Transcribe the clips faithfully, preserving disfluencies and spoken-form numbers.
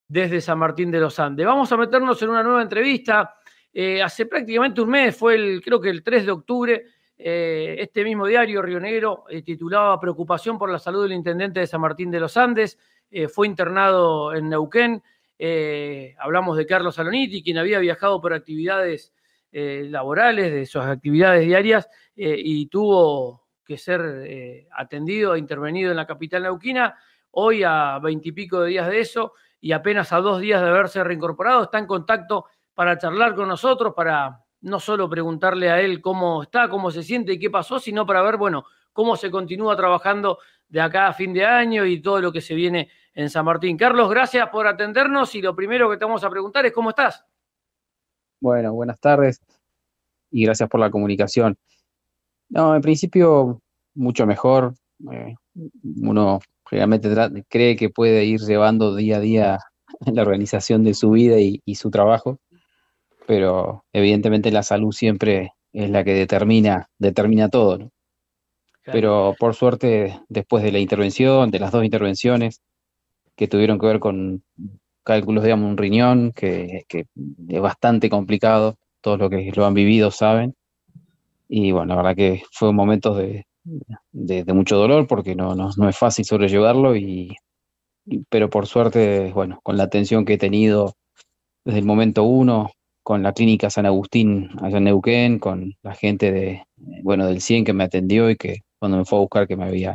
desde San Martín de los Andes. Vamos a meternos en una nueva entrevista. Eh, hace prácticamente un mes, fue el, creo que el tres de octubre, eh, este mismo diario, Río Negro, eh, titulaba Preocupación por la salud del intendente de San Martín de los Andes. Eh, fue internado en Neuquén. Eh, hablamos de Carlos Saloniti, quien había viajado por actividades eh, laborales, de sus actividades diarias, eh, y tuvo que ser eh, atendido e intervenido en la capital neuquina. Hoy, a veintipico de días de eso, y apenas a dos días de haberse reincorporado, está en contacto para charlar con nosotros, para no solo preguntarle a él cómo está, cómo se siente y qué pasó, sino para ver, bueno, cómo se continúa trabajando de acá a fin de año y todo lo que se viene en San Martín. Carlos, gracias por atendernos y lo primero que te vamos a preguntar es ¿cómo estás? Bueno, buenas tardes y gracias por la comunicación. No, en principio, mucho mejor. Eh, uno realmente tra- cree que puede ir llevando día a día la organización de su vida y, y su trabajo, pero evidentemente la salud siempre es la que determina, determina todo, ¿no? Claro. Pero por suerte, después de la intervención, de las dos intervenciones que tuvieron que ver con cálculos, digamos, un riñón, que, que es bastante complicado, todos los que lo han vivido saben. Y bueno, la verdad que fue momentos de, de, de mucho dolor porque no, no, no es fácil sobrellevarlo, y, y- pero por suerte, bueno, con la atención que he tenido desde el momento uno, con la clínica San Agustín allá en Neuquén, con la gente de, bueno, del cien que me atendió y que cuando me fue a buscar que me había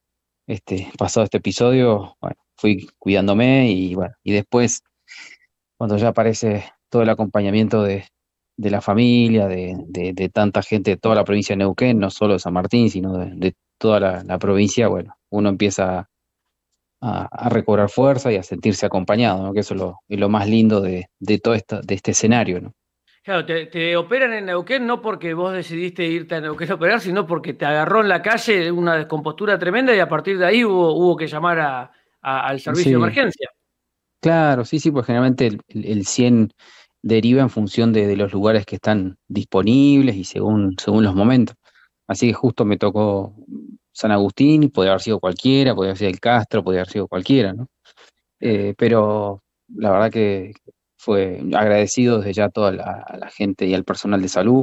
este, pasado este episodio, bueno, fui cuidándome y bueno, y después cuando ya aparece todo el acompañamiento de, de la familia, de, de, de tanta gente de toda la provincia de Neuquén, no solo de San Martín, sino de, de toda la, la provincia, bueno, uno empieza a, a recobrar fuerza y a sentirse acompañado, ¿no? Que eso es lo, es lo más lindo de, de todo esta, de este escenario, ¿no? Claro, te, te operan en Neuquén no porque vos decidiste irte a Neuquén a operar, sino porque te agarró en la calle una descompostura tremenda y a partir de ahí hubo, hubo que llamar a, a- al servicio de Sí, emergencia. claro, sí, sí, pues generalmente el, el, el cien deriva en función de, de los lugares que están disponibles y según, según los momentos. Así que justo me tocó San Agustín, y podría haber sido cualquiera, podría haber sido el Castro, podría haber sido cualquiera, ¿no? Eh, pero la verdad que fue agradecido desde ya a toda la, a la gente y al personal de salud,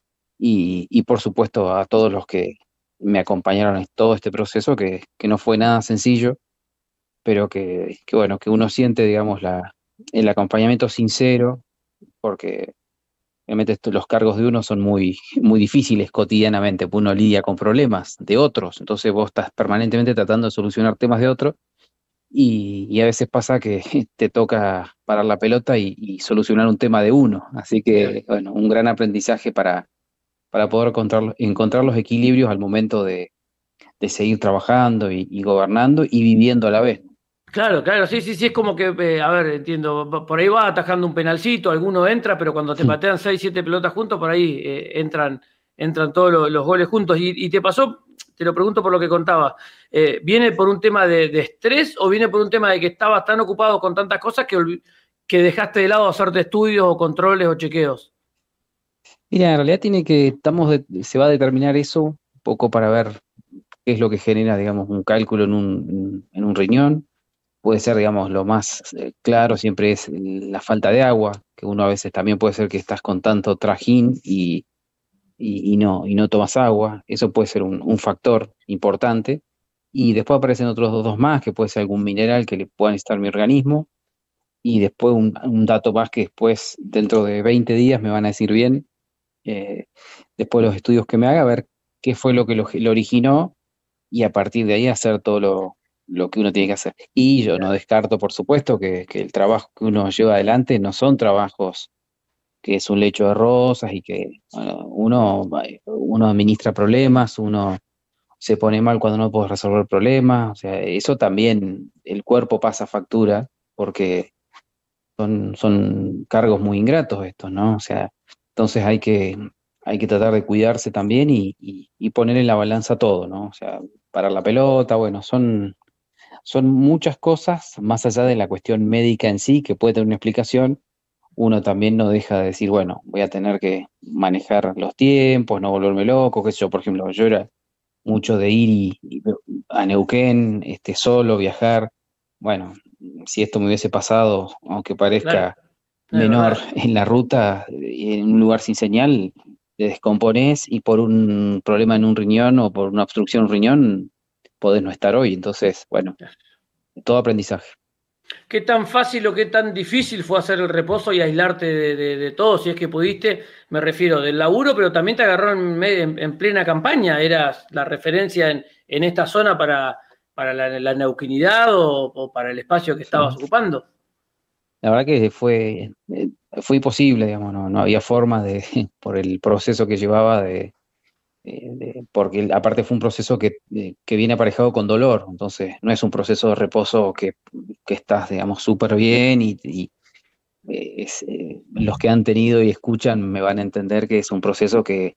y, y por supuesto a todos los que me acompañaron en todo este proceso, que, que no fue nada sencillo, pero que, que bueno, que uno siente, digamos, la, el acompañamiento sincero, porque realmente esto- los cargos de uno son muy, muy difíciles cotidianamente, pues uno lidia con problemas de otros, entonces vos estás permanentemente tratando de solucionar temas de otros, y, y a veces pasa que te toca parar la pelota y, y solucionar un tema de uno, así Claro. que bueno, un gran aprendizaje para, para poder encontrar, encontrar los equilibrios al momento de, de seguir trabajando y, y gobernando y viviendo a la vez. Claro, claro, sí, sí, sí, es como que, eh, a ver, entiendo, va- por ahí va atajando un penalcito, alguno entra, pero cuando te patean seis, siete pelotas juntos, por ahí eh, entran, entran todos los, los goles juntos. ¿Y, y te pasó, te lo pregunto por lo que contabas, eh, ¿viene por un tema de, de estrés o viene por un tema de que estabas tan ocupado con tantas cosas que, olvi- que dejaste de lado hacerte estudios o controles o chequeos? Mira, en realidad tiene que, estamos de- se va a determinar eso un poco para ver qué es lo que genera, digamos, un cálculo en un, en un riñón. Puede ser, digamos, lo más eh, claro siempre es la falta de agua, que uno a veces también puede ser que estás con tanto trajín y, y, y no, y no tomas agua. Eso puede ser un, un factor importante. Y después aparecen otros dos más, que puede ser algún mineral que le pueda necesitar mi organismo. Y después un, un dato más que después, dentro de veinte días, me van a decir bien, eh, después de los estudios que me haga, a ver qué fue lo que lo, lo originó, y a partir de ahí hacer todo lo, lo que uno tiene que hacer. Y yo no descarto, por supuesto, que, que el trabajo que uno lleva adelante no son trabajos que es un lecho de rosas y que bueno, uno, uno administra problemas, uno se pone mal cuando no puede resolver problemas, o sea, eso también el cuerpo pasa factura porque son, son cargos muy ingratos estos, ¿no? O sea, entonces hay que, hay que tratar de cuidarse también y, y, y poner en la balanza todo, ¿no? O sea, parar la pelota, bueno, son, son muchas cosas más allá de la cuestión médica en sí, que puede tener una explicación. Uno también no deja de decir, bueno, voy a tener que manejar los tiempos, no volverme loco, qué sé yo, por ejemplo, yo era mucho de ir y, y a Neuquén, este, solo, viajar. Bueno, si esto me hubiese pasado, aunque Claro, parezca no, es menor verdad. en la ruta, en un lugar sin señal, te descomponés y por un problema en un riñón o por una obstrucción en un riñón, podés no estar hoy. Entonces, bueno, todo aprendizaje. ¿Qué tan fácil o qué tan difícil fue hacer el reposo y aislarte de, de- de todo, si es que pudiste? Me refiero del laburo, pero también te agarró en, me- en- en plena campaña. ¿Eras la referencia en, en esta zona para, para la, la neuquinidad o, o para el espacio que estabas Sí. ocupando? La verdad que fue, eh, fue imposible, digamos, no, no había forma de, por el proceso que llevaba de, eh, de- porque aparte fue un proceso que, eh, que viene aparejado con dolor, entonces no es un proceso de reposo que, que estás, digamos, súper bien y, y, eh, es, eh, los que han tenido y escuchan me van a entender que es un proceso que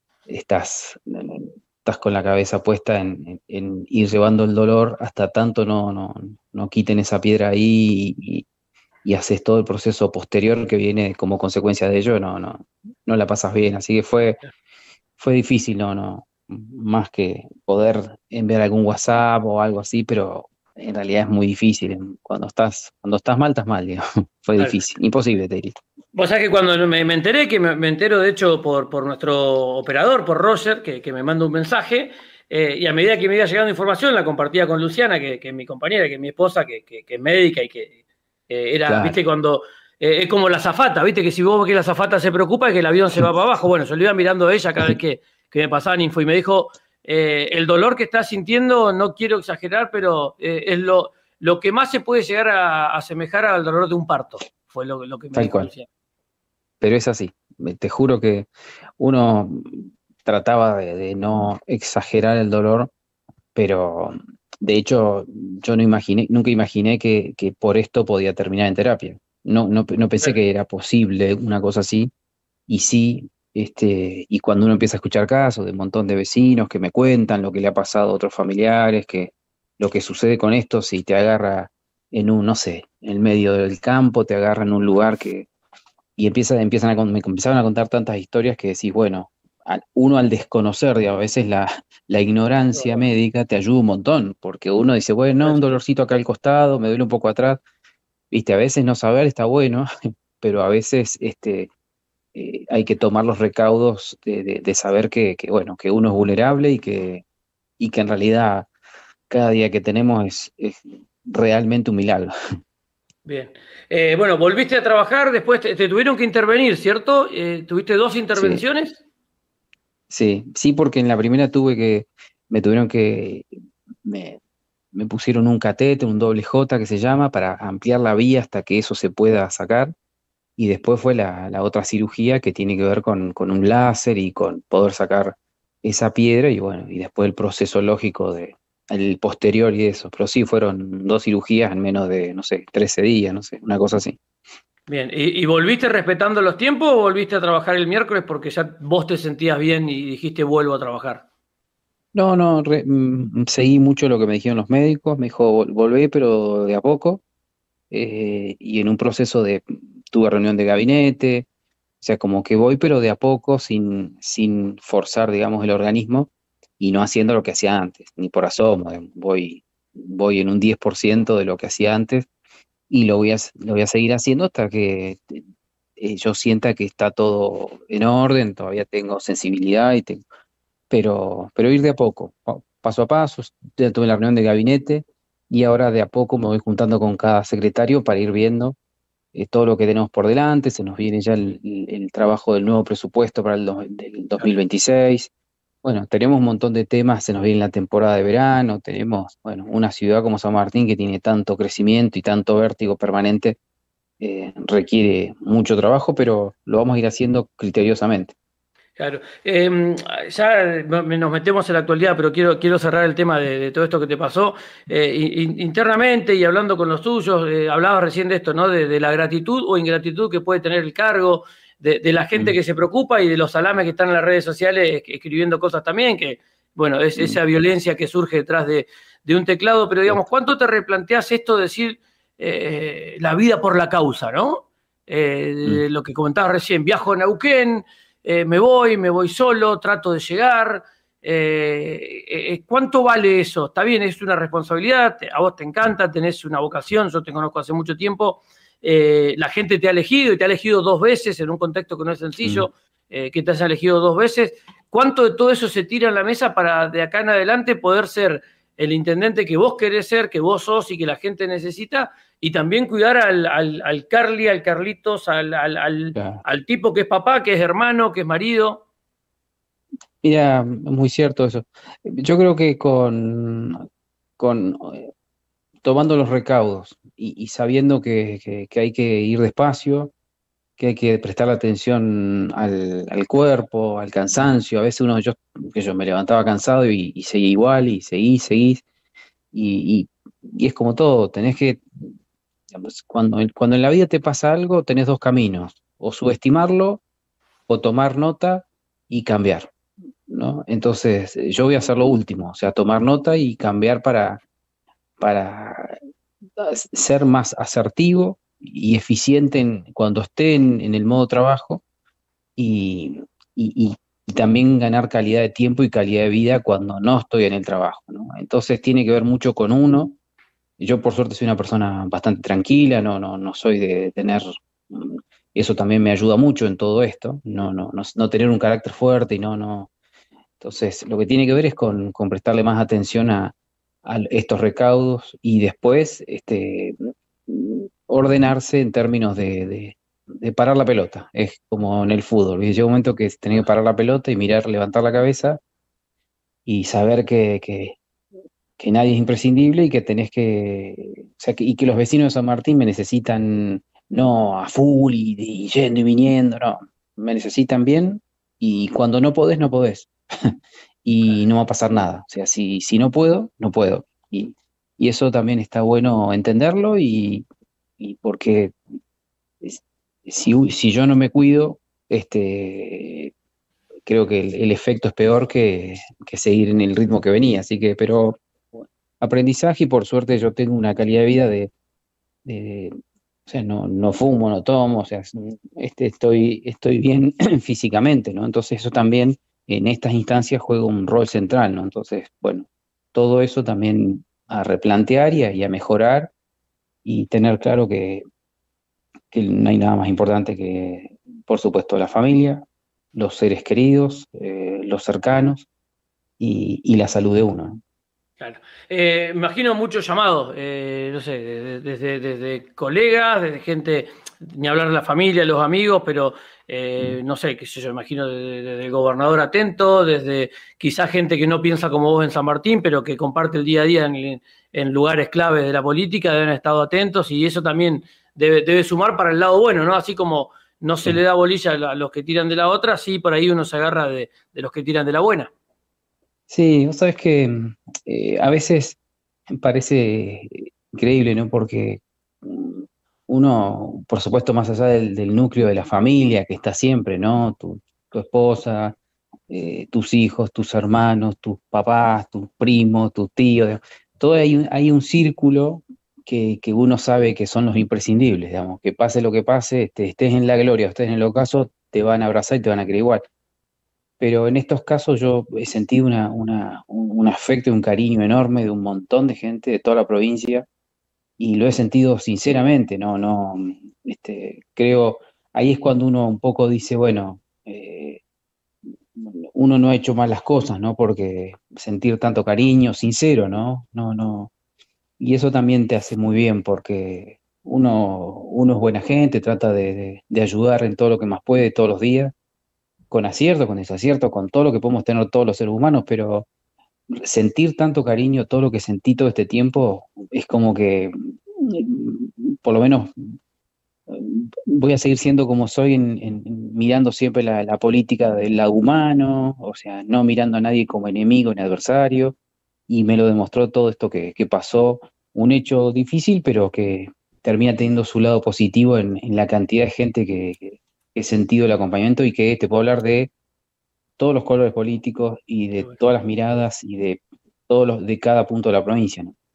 estás, estás con la cabeza puesta en, en- en ir llevando el dolor hasta tanto no, no, no quiten esa piedra ahí y, y haces todo el proceso posterior que viene como consecuencia de ello, no, no, no la pasas bien. Así que fue, fue difícil, no, no, más que poder enviar algún WhatsApp o algo así, pero en realidad es muy difícil. Cuando estás, cuando estás mal, estás mal, digamos. Fue Claro. difícil, imposible, te diría. Vos sabés que cuando me, me enteré, que me, me entero de hecho por, por nuestro operador, por Roger, que, que me manda un mensaje, eh, y a medida que me iba llegando información, la compartía con Luciana, que, que es mi compañera, que es mi esposa, que, que- que es médica y que eh, era, Claro, viste, cuando eh, es como la azafata, viste, que si vos ves que la azafata se preocupa es que el avión se va para abajo. Bueno, yo lo iba mirando a ella cada vez que, que me pasaban info y me dijo, eh, el dolor que estás sintiendo, no quiero exagerar, pero eh, es lo, lo que más se puede llegar a a asemejar al dolor de un parto, fue lo, lo que me tal dijo cual. Luciana. Pero es así. Te juro que uno trataba de, de no exagerar el dolor, pero de hecho yo no imaginé, nunca imaginé que, que por esto podía terminar en terapia. No, no, no pensé que era posible una cosa así, y sí, este, y cuando uno empieza a escuchar casos de un montón de vecinos que me cuentan lo que le ha pasado a otros familiares, que lo que sucede con esto, si te agarra en un, no sé, en el medio del campo, te agarra en un lugar que, y empieza, empiezan a, con- me empezaron a contar tantas historias que decís, bueno, al- uno al desconocer, digamos, a veces la, la ignorancia médica te ayuda un montón, porque uno dice, bueno, no, un dolorcito acá al costado, me duele un poco atrás, viste, a veces no saber está bueno, pero a veces este, eh, hay que tomar los recaudos de, de- de saber que, que, bueno, que uno es vulnerable y que, y que en realidad cada día que tenemos es, es realmente un milagro. Bien. Eh, bueno, volviste a trabajar, después te, te tuvieron que intervenir, ¿cierto? Eh, ¿tuviste dos Sí, intervenciones? sí, sí, porque en la primera tuve que, me tuvieron que, me, me pusieron un catete, un doble J que se llama, para ampliar la vía hasta que eso se pueda sacar. Y después fue la, la otra cirugía que tiene que ver con, con un láser y con poder sacar esa piedra y bueno, y después el proceso lógico de el posterior y eso. Pero sí, fueron dos cirugías en menos de, no sé, trece días, no sé, una cosa así. Bien. ¿Y, y volviste respetando los tiempos o volviste a trabajar el miércoles porque ya vos te sentías bien y dijiste vuelvo a trabajar? No, no, re- mm, seguí mucho lo que me dijeron los médicos, me dijo, "Vol- volvé, pero de a poco, eh, y en un proceso de, tuve reunión de gabinete, o sea, como que voy, pero de a poco, sin, sin forzar, digamos, el organismo y no haciendo lo que hacía antes, ni por asomo. digamos. Voy, voy en un diez por ciento de lo que hacía antes y lo voy a, lo voy a seguir haciendo hasta que eh, yo sienta que está todo en orden, todavía tengo sensibilidad, y tengo, pero, pero ir de a poco, pa- paso a paso. Ya tuve la reunión de gabinete y ahora de a poco me voy juntando con cada secretario para ir viendo eh, todo lo que tenemos por delante. Se nos viene ya el, el- el trabajo del nuevo presupuesto para el do- del dos mil veintiséis. Bueno, tenemos un montón de temas, se nos viene la temporada de verano, tenemos, bueno, una ciudad como San Martín que tiene tanto crecimiento y tanto vértigo permanente, eh, requiere mucho trabajo, pero lo vamos a ir haciendo criteriosamente. Claro. Eh, ya nos metemos en la actualidad, pero quiero, quiero cerrar el tema de, de todo esto que te pasó. Eh, in- internamente y hablando con los tuyos, eh, hablabas recién de esto, ¿no? De, de la gratitud o ingratitud que puede tener el cargo, de, de la gente Mm, que se preocupa y de los salames que están en las redes sociales escribiendo cosas también, que, bueno, es mm, esa violencia que surge detrás de, de un teclado, pero digamos, cierto. ¿cuánto te replanteás esto de decir eh, la vida por la causa, ¿no? Eh, Mm, de lo que comentabas recién, viajo a Neuquén, eh, me voy, me voy solo, trato de llegar. Eh, eh, ¿Cuánto vale eso? Está bien, es una responsabilidad, a vos te encanta, tenés una vocación, yo te conozco hace mucho tiempo, eh, la gente te ha elegido y te ha elegido dos veces en un contexto que no es sencillo, eh, que te has elegido dos veces. ¿Cuánto de todo eso se tira en la mesa para de acá en adelante poder ser el intendente que vos querés ser, que vos sos y que la gente necesita, y también cuidar al, al, al Carly, al Carlitos, al, al, al, Claro. al tipo que es papá, que es hermano, que es marido? Mira, muy cierto eso. Yo creo que con, con eh, tomando los recaudos y, y sabiendo que, que- que hay que ir despacio, que hay que prestar atención al, al cuerpo, al cansancio. A veces uno, yo, que yo me levantaba cansado y, y seguía igual, y seguí, seguí, y, y, y es como todo, tenés que, digamos, cuando, cuando en la vida te pasa algo, tenés dos caminos: o subestimarlo o tomar nota y cambiar, ¿no? Entonces, eh, yo voy a hacer lo último, o sea, tomar nota y cambiar para, para ser más asertivo y eficiente en, cuando esté en, en el modo trabajo, y, y- y también ganar calidad de tiempo y calidad de vida cuando no estoy en el trabajo, ¿no? Entonces tiene que ver mucho con uno. Yo por suerte soy una persona bastante tranquila, no, no, no soy de tener... mm, Eso también me ayuda mucho en todo esto, no, no, no, no tener un carácter fuerte y no, no, entonces, lo que tiene que ver es con, con prestarle más atención a, a estos recaudos y después este, ordenarse en términos de, de- de parar la pelota. Es como en el fútbol, ¿viste? Llega un momento que tenés que parar la pelota y mirar, levantar la cabeza y saber que, que- que nadie es imprescindible y que tenés que, o sea, que, y que los vecinos de San Martín me necesitan no a full y, y yendo y viniendo, no, me necesitan bien, y cuando no podés, no podés. Y no va a pasar nada. O sea, si, si no puedo, no puedo. Y, y eso también está bueno entenderlo, y, y porque es- si, si yo no me cuido, este, creo que el, el efecto es peor que, que seguir en el ritmo que venía. Así que, pero aprendizaje, y por suerte yo tengo una calidad de vida de, de- o sea, no, no fumo, no tomo, o sea, este, estoy, estoy bien físicamente, ¿no? Entonces eso también en estas instancias juega un rol central, ¿no? Entonces, bueno, todo eso también a replantear y a, y a mejorar, y tener claro que, que no hay nada más importante que, por supuesto, la familia, los seres queridos, eh, los cercanos, y, y la salud de uno, ¿no? Claro. Eh, me imagino muchos llamados, eh, no sé, de- de- desde, desde colegas, desde gente, ni hablar de la familia, los amigos, pero eh, no sé, qué sé yo, imagino desde, desde el gobernador atento, desde quizás gente que no piensa como vos en San Martín, pero que comparte el día a día en, en lugares claves de la política, deben haber estado atentos, y eso también debe, debe sumar para el lado bueno, ¿no? Así como no se le Sí. da bolilla a los que tiran de la otra, sí, por ahí uno se agarra de, de los que tiran de la buena. Sí, vos sabés que mm, eh, a veces parece increíble, ¿no? Porque mm, uno, por supuesto, más allá del, del núcleo de la familia que está siempre, ¿no? Tu, tu esposa, eh, tus hijos, tus hermanos, tus papás, tus primos, tus tíos, todo hay un, hay un círculo que, que uno sabe que son los imprescindibles, digamos, que pase lo que pase, este, estés en la gloria o estés en el ocaso, te van a abrazar y te van a querer igual. Pero en estos casos yo he sentido una, una- un, un afecto y un cariño enorme de un montón de gente de toda la provincia, y lo he sentido sinceramente, no, no, este, creo, ahí es cuando uno un poco dice, bueno, eh, uno no ha hecho mal las cosas, ¿no? Porque sentir tanto cariño sincero, ¿no? No, no, y eso también te hace muy bien, porque uno, uno es buena gente, trata de, de de ayudar en todo lo que más puede todos los días, con acierto, con desacierto, con todo lo que podemos tener todos los seres humanos, pero sentir tanto cariño, todo lo que sentí todo este tiempo, es como que, mm, por lo menos, mm, voy a seguir siendo como soy, en, en- en mirando siempre la, la política del lado humano, o sea, no mirando a nadie como enemigo ni adversario, y me lo demostró todo esto que, que pasó, un hecho difícil, pero que termina teniendo su lado positivo en, en la cantidad de gente que, que he sentido el acompañamiento, y que te puedo hablar de todos los colores políticos y Qué de bueno. todas las miradas y de todos los de cada punto de la provincia, ¿no?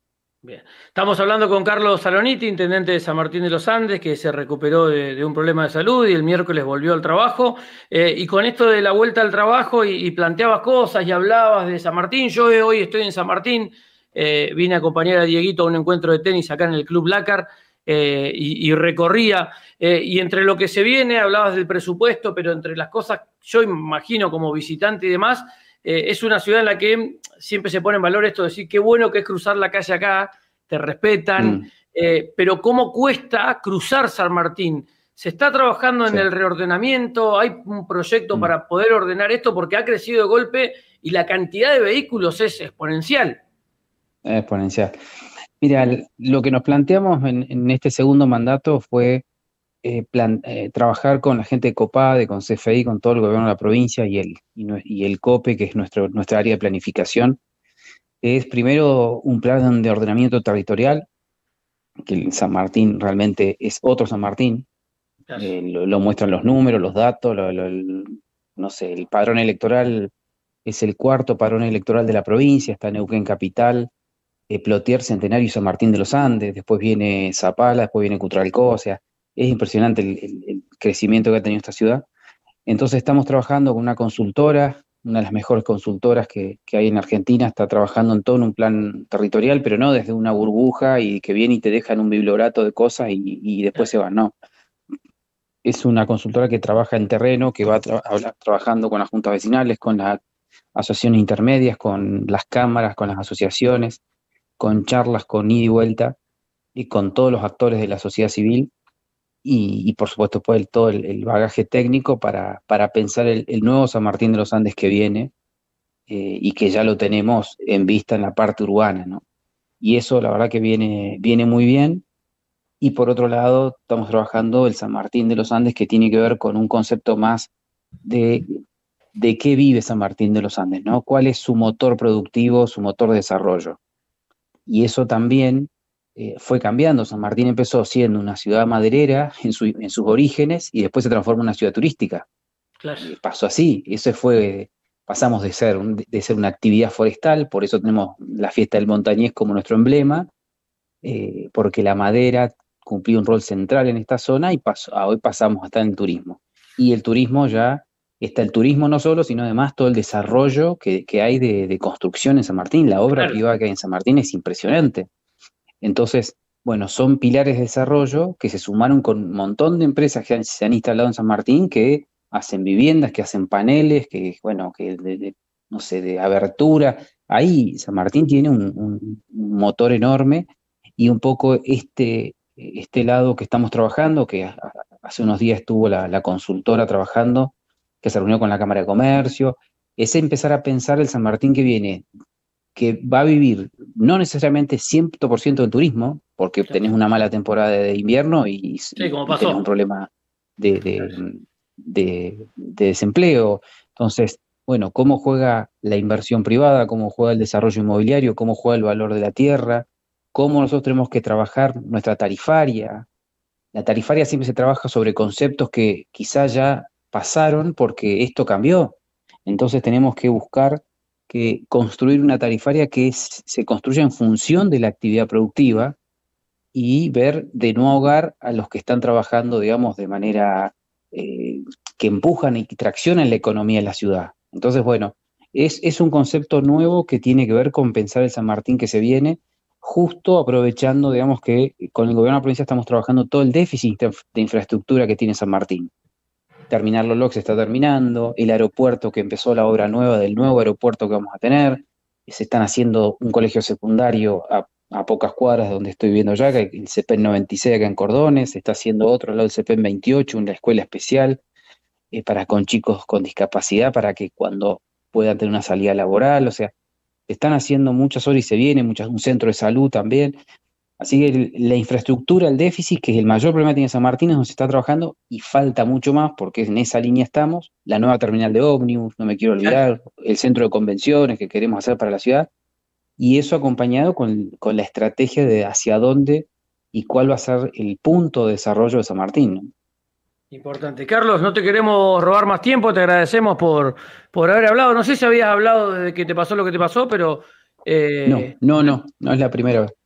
Bien. Estamos hablando con Carlos Saloniti, intendente de San Martín de los Andes, que se recuperó de, de un problema de salud y el miércoles volvió al trabajo. Eh, y con esto de la vuelta al trabajo y, y planteabas cosas y hablabas de San Martín. Yo hoy estoy en San Martín, eh, vine a acompañar a Dieguito a un encuentro de tenis acá en el Club Lácar eh, y, y recorría. Eh, y entre lo que se viene, hablabas del presupuesto, pero entre las cosas, yo imagino como visitante y demás, eh, es una ciudad en la que siempre se pone en valor esto de decir qué bueno que es cruzar la calle acá, te respetan, mm. eh, pero ¿cómo cuesta cruzar San Martín? ¿Se está trabajando en sí. el reordenamiento? ¿Hay un proyecto mm. para poder ordenar esto? Porque ha crecido de golpe y la cantidad de vehículos es exponencial. Es exponencial. Mira, lo que nos planteamos en, en este segundo mandato fue eh, plan, eh, trabajar con la gente de COPADE, con C F I, con todo el gobierno de la provincia y el, y, y el COPE, que es nuestro, nuestra área de planificación. Es primero un plan de ordenamiento territorial, que el San Martín realmente es otro San Martín, eh, lo, lo muestran los números, los datos, lo, lo, el, no sé, el padrón electoral es el cuarto padrón electoral de la provincia, está Neuquén Capital, eh, Plotier, Centenario y San Martín de los Andes, después viene Zapala, después viene Cutralcó, o sea, es impresionante el, el, el crecimiento que ha tenido esta ciudad. Entonces estamos trabajando con una consultora, una de las mejores consultoras que, que hay en Argentina, está trabajando en todo en un plan territorial, pero no desde una burbuja y que viene y te dejan un bibliorato de cosas y, y después se van, no. Es una consultora que trabaja en terreno, que va tra trabajando con las juntas vecinales, con las asociaciones intermedias, con las cámaras, con las asociaciones, con charlas, con ida y vuelta, y con todos los actores de la sociedad civil, y, y por supuesto pues, el, todo el, el bagaje técnico para, para pensar el, el nuevo San Martín de los Andes que viene, eh, y que ya lo tenemos en vista en la parte urbana, ¿no? Y eso la verdad que viene, viene muy bien. Y por otro lado, estamos trabajando el San Martín de los Andes, que tiene que ver con un concepto más de, de qué vive San Martín de los Andes, ¿no? ¿Cuál es su motor productivo, su motor de desarrollo? Y eso también eh, fue cambiando. San Martín empezó siendo una ciudad maderera en, su, en sus orígenes y después se transformó en una ciudad turística. Claro. Eh, pasó así. Eso fue, pasamos de ser, un, de ser una actividad forestal, por eso tenemos la fiesta del montañés como nuestro emblema, eh, porque la madera cumplía un rol central en esta zona y pasó, a hoy pasamos a estar en el turismo. Y el turismo ya, está el turismo no solo, sino además todo el desarrollo que, que hay de, de construcción en San Martín. La obra claro. privada que hay en San Martín es impresionante. Entonces, bueno, son pilares de desarrollo que se sumaron con un montón de empresas que han, se han instalado en San Martín, que hacen viviendas, que hacen paneles, que, bueno, que de, de, no sé, de abertura. Ahí San Martín tiene un, un, un motor enorme y un poco este... este lado que estamos trabajando, que hace unos días estuvo la, la consultora trabajando, que se reunió con la Cámara de Comercio, es empezar a pensar el San Martín que viene, que va a vivir no necesariamente cien por ciento del turismo, porque sí. tenés una mala temporada de invierno y, sí, y tenés un problema de, de, de, de desempleo. Entonces, bueno, ¿cómo juega la inversión privada? ¿Cómo juega el desarrollo inmobiliario? ¿Cómo juega el valor de la tierra? Cómo nosotros tenemos que trabajar nuestra tarifaria. La tarifaria siempre se trabaja sobre conceptos que quizás ya pasaron porque esto cambió. Entonces tenemos que buscar que construir una tarifaria que es, se construya en función de la actividad productiva y ver de no ahogar a los que están trabajando, digamos, de manera eh, que empujan y traccionan la economía de la ciudad. Entonces, bueno, es, es un concepto nuevo que tiene que ver con pensar el San Martín que se viene, justo aprovechando, digamos, que con el gobierno de la provincia estamos trabajando todo el déficit de infraestructura que tiene San Martín. Terminar Lolo que se está terminando, el aeropuerto que empezó la obra nueva del nuevo aeropuerto que vamos a tener, se están haciendo un colegio secundario a, a pocas cuadras de donde estoy viviendo ya, que el C E P N noventa y seis acá en Cordones, se está haciendo otro al lado del C E P N veintiocho, una escuela especial eh, para con chicos con discapacidad, para que cuando puedan tener una salida laboral, o sea, están haciendo muchas horas y se viene, muchas, un centro de salud también. Así que el, la infraestructura, el déficit, que es el mayor problema que tiene San Martín, es donde se está trabajando y falta mucho más porque en esa línea estamos. La nueva terminal de ómnibus, no me quiero olvidar, el centro de convenciones que queremos hacer para la ciudad, y eso acompañado con, con la estrategia de hacia dónde y cuál va a ser el punto de desarrollo de San Martín, ¿no? Importante. Carlos, no te queremos robar más tiempo, te agradecemos por, por haber hablado. No sé si habías hablado desde que te pasó lo que te pasó, pero... Eh... No, no, no, no es la primera vez.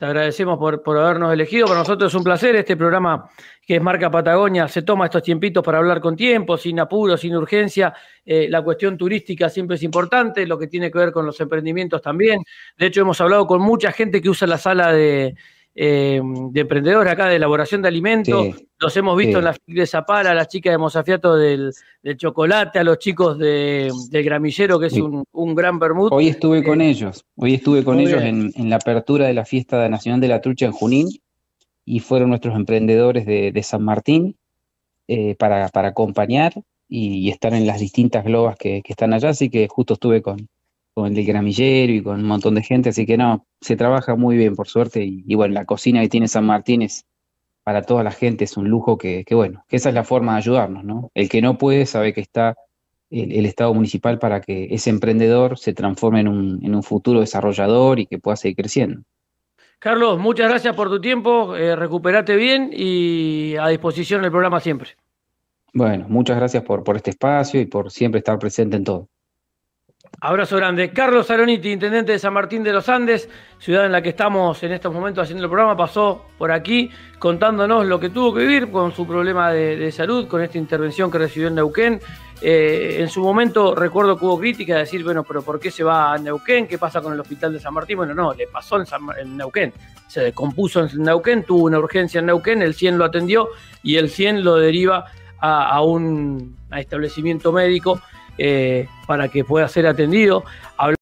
te agradecemos por, por habernos elegido. Para nosotros es un placer. Este programa que es Marca Patagonia se toma estos tiempitos para hablar con tiempo, sin apuro, sin urgencia. Eh, la cuestión turística siempre es importante, lo que tiene que ver con los emprendimientos también. De hecho, hemos hablado con mucha gente que usa la sala de, eh, de emprendedores acá de elaboración de alimentos. Sí, los hemos visto sí. en la F I C de Zapala, a las chicas de Mozafiato del, del chocolate, a los chicos de, del Gramillero, que es sí. un, un gran vermut. Hoy estuve eh, con ellos, hoy estuve con ellos en, en la apertura de la Fiesta Nacional de la Trucha en Junín, y fueron nuestros emprendedores de, de San Martín eh, para, para acompañar y, y estar en las distintas globas que, que están allá, así que justo estuve con, con el del Gramillero y con un montón de gente, así que no, se trabaja muy bien por suerte, y, y bueno, la cocina que tiene San Martín es para toda la gente, es un lujo que, que bueno, que esa es la forma de ayudarnos, ¿no? El que no puede sabe que está el, el Estado municipal para que ese emprendedor se transforme en un, en un futuro desarrollador y que pueda seguir creciendo. Carlos, muchas gracias por tu tiempo, eh, recuperate bien y a disposición del programa siempre. Bueno, muchas gracias por, por este espacio y por siempre estar presente en todo. Abrazo grande. Carlos Aroniti, intendente de San Martín de los Andes, ciudad en la que estamos en estos momentos haciendo el programa, pasó por aquí contándonos lo que tuvo que vivir con su problema de, de salud, con esta intervención que recibió en Neuquén. Eh, en su momento recuerdo que hubo crítica de decir, bueno, pero ¿por qué se va a Neuquén? ¿Qué pasa con el hospital de San Martín? Bueno, no, le pasó en, San, en Neuquén. Se descompuso en Neuquén, tuvo una urgencia en Neuquén, el C I E N lo atendió y el C I E N lo deriva a, a un a establecimiento médico Eh, para que pueda ser atendido.